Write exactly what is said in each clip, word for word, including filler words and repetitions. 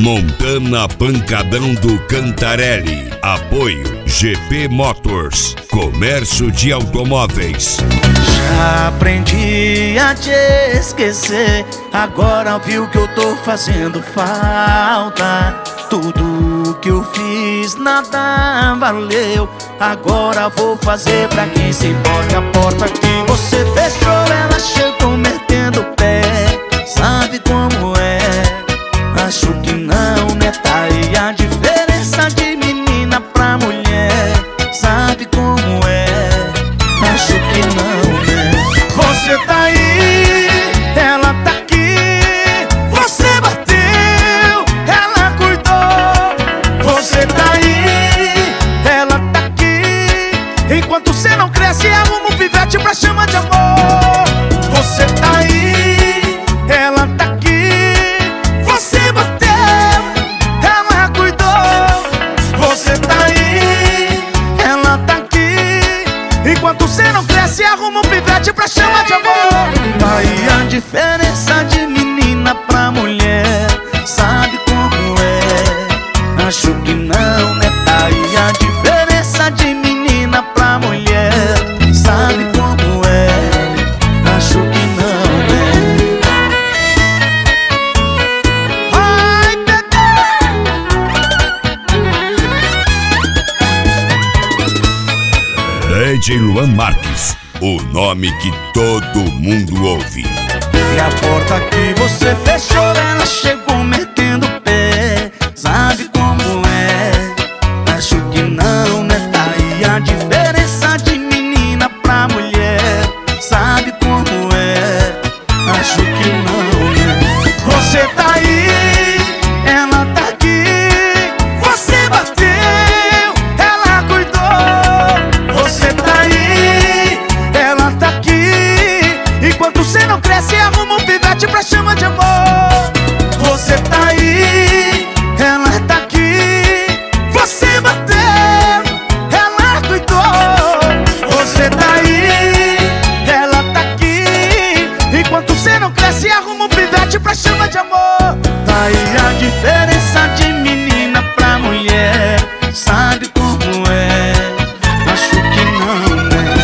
Montana Pancadão do Cantarelli. Apoio G P Motors, comércio de automóveis. Já aprendi a te esquecer, agora viu que eu tô fazendo falta. Tudo que eu fiz nada valeu, agora vou fazer pra quem se importa. A porta que você fechou, ela chegou metendo o pé. Sabe como é? Acho que não, né? Tá aí a diferença de menina pra mulher. Sabe como é? Acho que não, né? Você tá aí, ela tá aqui. Você bateu, ela cuidou. Você tá aí, ela tá aqui. Enquanto você não cresce, arruma um pivete pra chamar de amor. Você tá aí, ela tá aqui. Você bateu, ela cuidou. Você tá aí, ela tá aqui. Enquanto você não cresce, arruma um pivete pra chamar de amor. Tá aí a diferença de menina pra mulher. Sabe como é? Acho que não, né? Tá aí a diferença de menina pra mulher. Sabe como é? Acho que não, né? Ai, D J Luan Marques, o nome que todo mundo ouve. E a porta que você fechou, ela chegou metendo o pé. Sabe como é? Acho que não, né? Tá aí a diferença de menina pra mulher. Sabe como é? Acho que não, né? Você tá aí, ela tá aqui. Você bateu, ela cuidou. Você tá aí, ela tá aqui. Enquanto você não cresce, arruma um pivete pra chamar de amor. Você tá aí, ela tá aqui. Você bateu, ela cuidou. Você tá aí, ela tá aqui. Enquanto você não cresce, arruma um pivete pra chamar de amor. Tá aí a diferença de menina pra mulher. Sabe como é? Acho que não, né?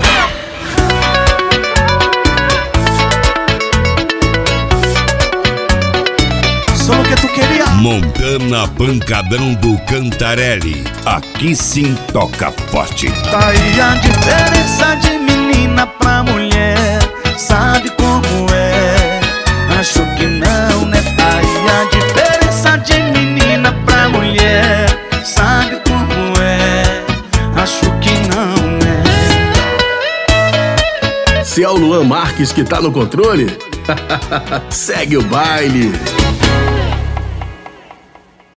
Só o que tu queria. Montana Pancadão do Cantarelli. Aqui sim toca forte. Tá aí a diferença de menina pra mulher. Sabe como é? Acho que não, né? Tá aí a diferença de menina pra mulher. Sabe como é? Acho que não, né? Se é o Luan Marques que tá no controle, segue o baile.